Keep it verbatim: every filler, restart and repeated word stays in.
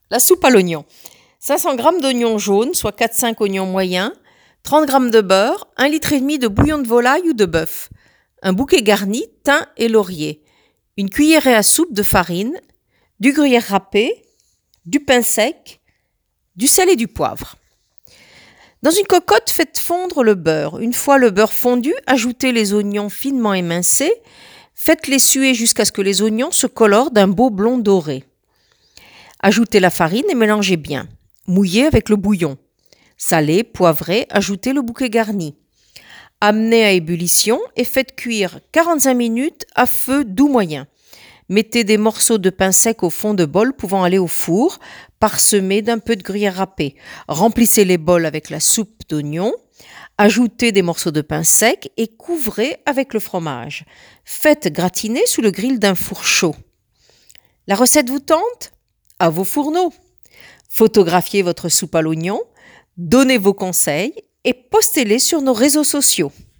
La soupe à l'oignon. cinq cents grammes d'oignons jaunes, soit quatre à cinq oignons moyens, trente grammes de beurre, un litre et demi de bouillon de volaille ou de bœuf, un bouquet garni, thym et laurier, une cuillerée à soupe de farine, du gruyère râpé, du pain sec, du sel et du poivre. Dans une cocotte, faites fondre le beurre. Une fois le beurre fondu, ajoutez les oignons finement émincés. Faites-les suer jusqu'à ce que les oignons se colorent d'un beau blond doré. Ajoutez la farine et mélangez bien. Mouillez avec le bouillon. Salez, poivrez, ajoutez le bouquet garni. Amenez à ébullition et faites cuire quarante-cinq minutes à feu doux moyen. Mettez des morceaux de pain sec au fond de bol pouvant aller au four, parsemés d'un peu de gruyère râpée. Remplissez les bols avec la soupe d'oignon. Ajoutez des morceaux de pain sec et couvrez avec le fromage. Faites gratiner sous le grill d'un four chaud. La recette vous tente ? À vos fourneaux. Photographiez votre soupe à l'oignon, donnez vos conseils et postez-les sur nos réseaux sociaux.